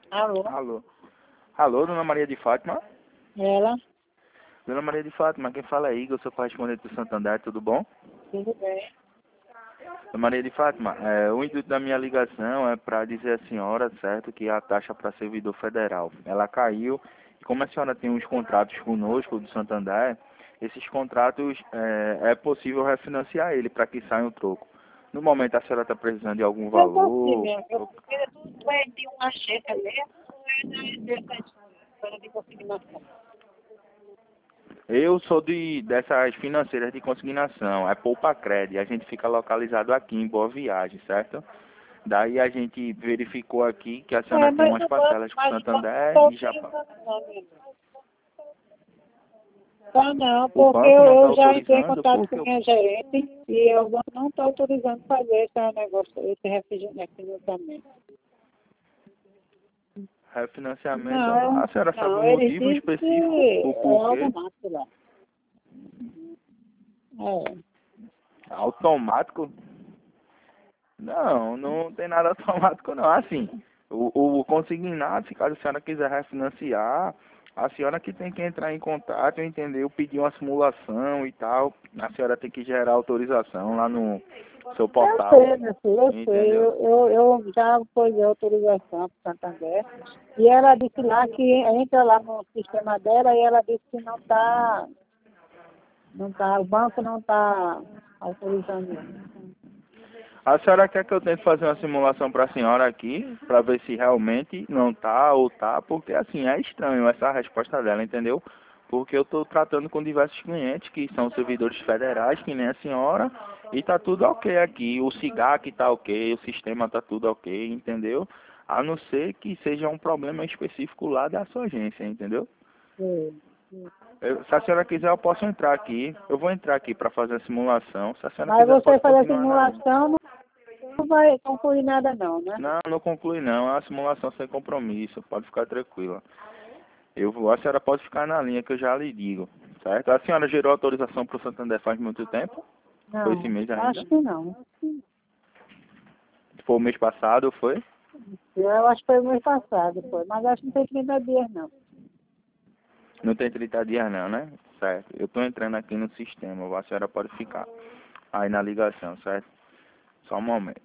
Alô? Alô. Alô, Dona Maria de Fátima? Ela? Dona Maria de Fátima, quem fala é Igor, eu sou correspondente do Santander, tudo bom? Tudo bem? Dona Maria de Fátima, o intuito da minha ligação é para dizer à senhora, certo, que a taxa para servidor federal, ela caiu, e como a senhora tem uns contratos conosco, do Santander, esses contratos é possível refinanciar ele para que saia um troco. No momento a senhora está precisando de algum Eu vou sim, valor? porque tudo é de uma checa mesmo, é dessas coisas de consignação. Eu sou dessas financeiras de consignação, é Poupa Cred, a gente fica localizado aqui em Boa Viagem, certo? Daí a gente verificou aqui que a senhora tem Mas umas parcelas com o o banco não Santander está e já autorizando não, minha irmã. Tá não, o porque banco não está eu já entrei em autorizando contato com porque minha gerente e o banco não está autorizando fazer esse negócio, esse refinanciamento. refinanciamento, Não, a senhora sabe o não, eles motivo dizem que específico, o é porquê? automático lá. É. Automático? Não, não tem nada automático não. Assim, o consignado, se caso a senhora quiser refinanciar, a senhora que tem que entrar em contato, entendeu? Pedir uma simulação e tal. A senhora tem que gerar autorização lá no seu Eu portal, sei, meu filho, eu sei. entendeu? Eu já pus a autorização para Santander. E ela disse lá que entra lá no sistema dela e ela disse que não tá, o banco não está autorizando. A senhora quer que eu tente fazer uma simulação para a senhora aqui, para ver se realmente não tá ou tá, porque assim, é estranho essa resposta dela, entendeu? Porque eu estou tratando com diversos clientes que são servidores federais, que nem a senhora, e tá tudo ok aqui. O SIGAC tá ok, o sistema tá tudo ok, entendeu? A não ser que seja um problema específico lá da sua agência, entendeu? Sim. Se a senhora quiser, eu posso entrar aqui. Eu vou entrar aqui para fazer a simulação. Se a senhora Mas quiser, você pode fazer a continuar na linha. simulação não vai concluir nada não, né? Não, não conclui não. É uma simulação sem compromisso. Pode ficar tranquila. A senhora pode ficar na linha que eu já lhe digo, certo? A senhora gerou autorização para o Santander faz muito tempo? Foi esse Não, mês ainda? acho que não. Foi o mês passado, foi? Eu acho que foi o mês passado, foi. Mas acho que não tem 30 dias, não. Não tem 30 dias não, né? Certo. Eu estou entrando aqui no sistema. A senhora pode ficar aí na ligação, certo? Só um momento.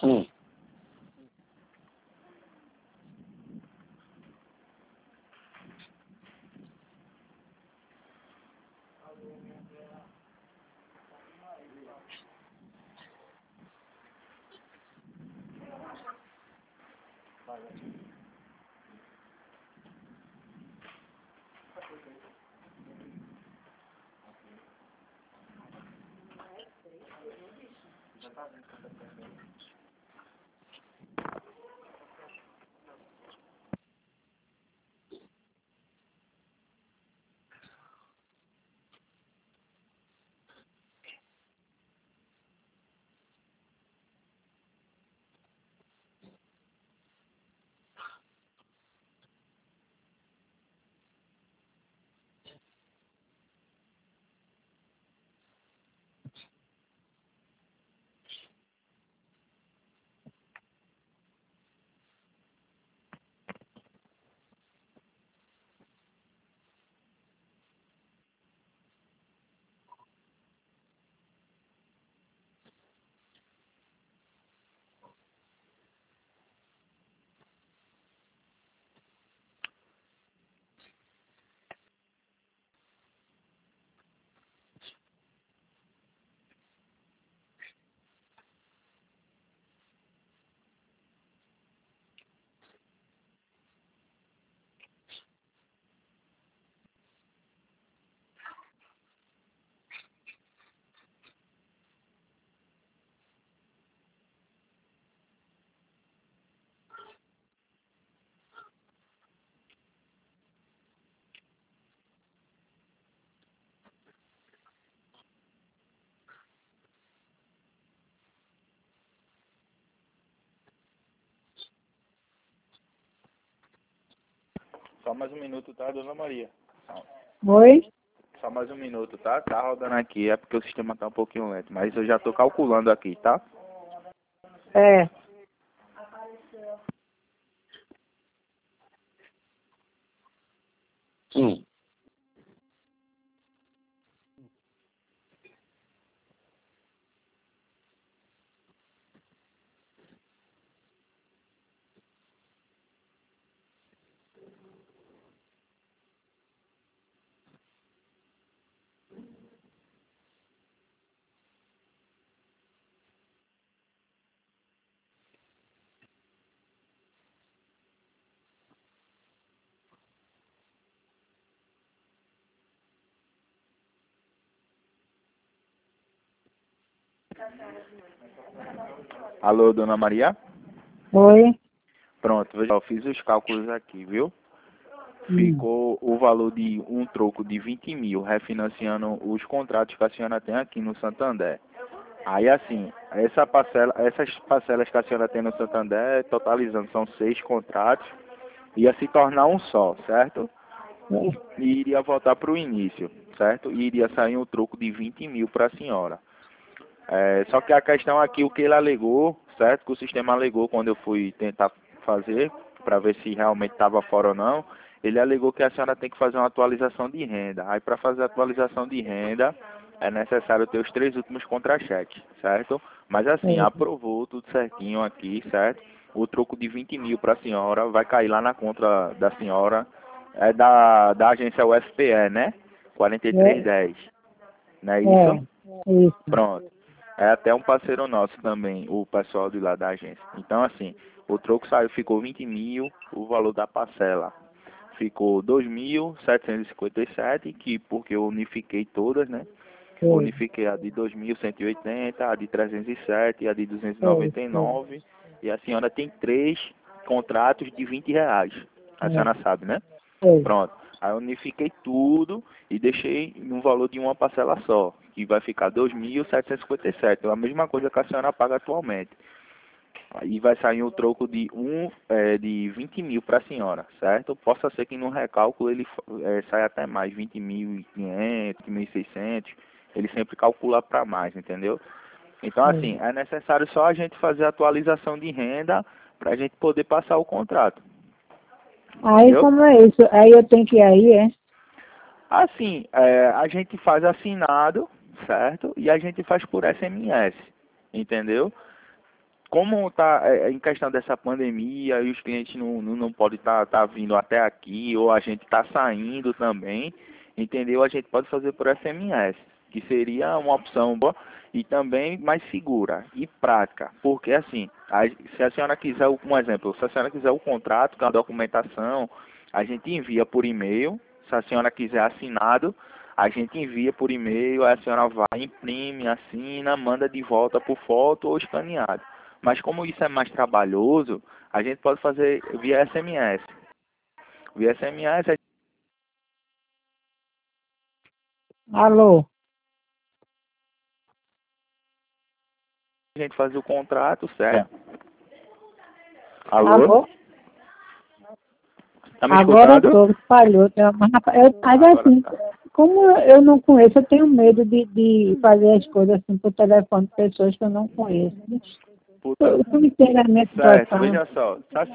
Só mais um minuto, tá, dona Maria? Oi? Só mais um minuto, tá? Tá rodando aqui, é porque o sistema tá um pouquinho lento, mas eu já tô calculando aqui, tá? É. Alô, dona Maria? Oi? Pronto, veja, eu fiz os cálculos aqui, viu? Hum. Ficou o valor de um troco de 20 mil, refinanciando os contratos que a senhora tem aqui no Santander. Aí assim, essas parcelas que a senhora tem no Santander, totalizando, são 6 contratos, ia se tornar um só, certo? E iria voltar para o início, certo? E iria sair um troco de 20 mil para a senhora. Só que a questão aqui, o que ele alegou, certo? Que o sistema alegou quando eu fui tentar fazer, para ver se realmente estava fora ou não, ele alegou que a senhora tem que fazer uma atualização de renda. Aí para fazer a atualização de renda, é necessário ter os 3 últimos contra-cheques, certo? Mas assim, aprovou tudo certinho aqui, certo? O troco de 20 mil para a senhora vai cair lá na conta da senhora, é da agência UFPE, né? É, 4310, não é é, isso? isso. Pronto. É até um parceiro nosso também, o pessoal de lá da agência. Então, assim, o troco saiu, ficou 20 mil, o valor da parcela ficou 2.757, que porque eu unifiquei todas, né? Foi, Unifiquei a de 2.180, a de 307 e a de foi, 299. E a senhora tem 3 contratos de R$ 20. A senhora sabe, né? foi. Pronto. Aí eu unifiquei tudo e deixei no valor de uma parcela só, que vai ficar 2.757. É a mesma coisa que a senhora paga atualmente. Aí vai sair um troco de 20 mil para a senhora, certo? Possa ser que no recálculo ele saia até mais, 20.500, 1.600. Ele sempre calcula para mais, entendeu? Então, assim, é necessário só a gente fazer a atualização de renda para a gente poder passar o contrato, Aí entendeu? como é isso? Aí eu tenho que ir aí, é? Assim, a gente faz assinado, certo? E a gente faz por SMS, entendeu? como está em questão dessa pandemia e os clientes não podem tá vindo até aqui, ou a gente está saindo também, entendeu? A gente pode fazer por SMS, que seria uma opção boa e também mais segura e prática. Porque assim, se a senhora quiser, um exemplo, se a senhora quiser o contrato com a documentação, a gente envia por e-mail. Se a senhora quiser assinado, a gente envia por e-mail, a senhora vai, imprime, assina, manda de volta por foto ou escaneado. Mas como isso é mais trabalhoso, a gente pode fazer via SMS. Via SMS Alô? a gente faz o contrato, certo? Alô? Alô? Tá me Agora escutando? falhou. Mas Agora assim, tá. como eu não conheço, eu tenho medo de fazer as coisas assim por telefone de pessoas que eu não conheço. Puta. Eu entendo a minha Certo, situação. veja só.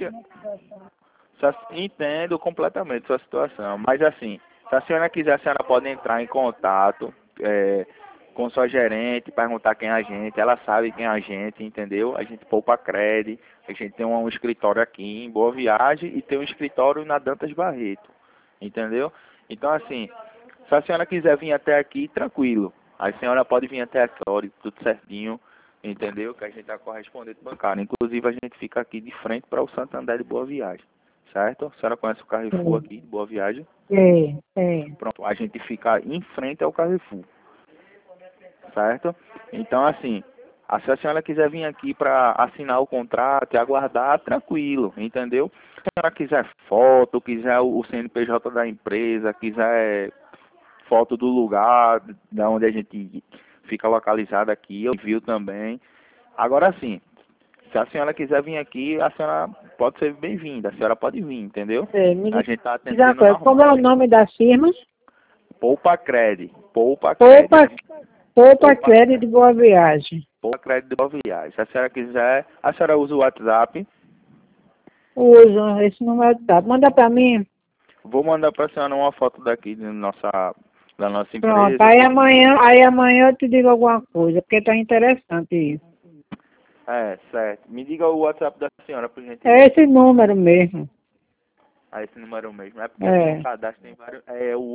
Entendo completamente sua situação, mas assim, se a senhora quiser, a senhora pode entrar em contato com sua gerente, perguntar quem é a gente, ela sabe quem é a gente, entendeu? A gente poupa crédito, a gente tem um escritório aqui em Boa Viagem e tem um escritório na Dantas Barreto, entendeu? Então assim, se a senhora quiser vir até aqui, tranquilo, a senhora pode vir até aqui, tudo certinho, entendeu? Que a gente é correspondente bancário, inclusive a gente fica aqui de frente para o Santander de Boa Viagem. Certo? A senhora conhece o Carrefour aqui de Boa Viagem? É. Pronto, a gente fica em frente ao Carrefour. Certo? Então, assim, se a senhora quiser vir aqui para assinar o contrato e aguardar, tranquilo, entendeu? Se a senhora quiser foto, quiser o CNPJ da empresa, quiser foto do lugar, da onde a gente fica localizado aqui, eu envio também. Agora sim, se a senhora quiser vir aqui, a senhora pode ser bem-vinda, a senhora pode vir, entendeu? Me A diz gente está uma atendendo coisa, como é o nome da firma? Poupa Cred, Poupa Cred, Poupa Crédito de Boa Viagem. Poupa Cred de Boa Viagem. Se a senhora quiser, a senhora usa o WhatsApp. Uso esse número de WhatsApp. Manda para mim. Vou mandar para a senhora uma foto daqui da nossa Pronto. empresa. Aí amanhã eu te digo alguma coisa, porque tá interessante isso. É, certo. Me diga o WhatsApp da senhora, por gentileza. É esse número mesmo. Esse número mesmo. É porque É. aqui no cadastro tem vários. É o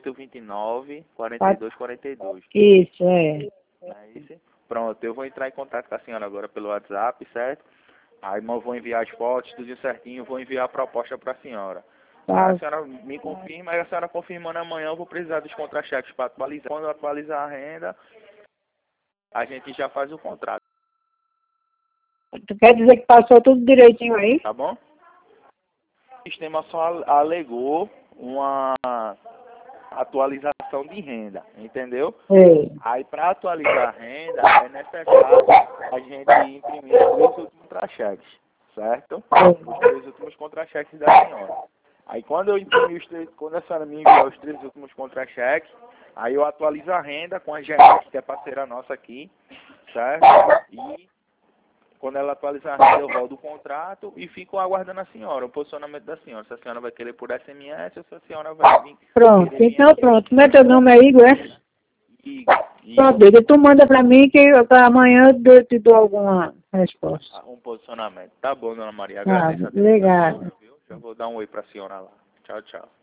8829-4242. Isso, é. É isso? Pronto, eu vou entrar em contato com a senhora agora pelo WhatsApp, certo? Aí eu vou enviar as fotos, tudo certinho, vou enviar a proposta para a senhora. Aí a Tá. senhora me confirma, aí a senhora confirmando amanhã, eu vou precisar dos contra-cheques para atualizar. Quando eu atualizar a renda, a gente já faz o contrato, Tu quer dizer que passou tudo direitinho aí? tá bom? O sistema só alegou uma atualização de renda, entendeu? É. Aí para atualizar a renda é necessário a gente imprimir os 3 últimos contra-cheques, certo? Os 3 últimos contra-cheques da senhora. Aí quando eu imprimir quando a senhora me enviar os 3 últimos contra-cheques, aí eu atualizo a renda com a gerente, que é parceira nossa aqui, certo? E quando ela atualizar a renda, eu rodo o contrato e fico aguardando a senhora, o posicionamento da senhora. Se a senhora vai querer por SMS ou se a senhora vai vir. Pronto. Querer vir Então aqui. pronto. Como é teu nome aí, Igor? E Pronto, Igor. Tu manda pra mim que amanhã eu te dou alguma resposta. um posicionamento. Tá bom, dona Maria. Tá, Agradeço a atenção da obrigado. senhora, viu? Já vou dar um oi pra senhora lá. Tchau, tchau.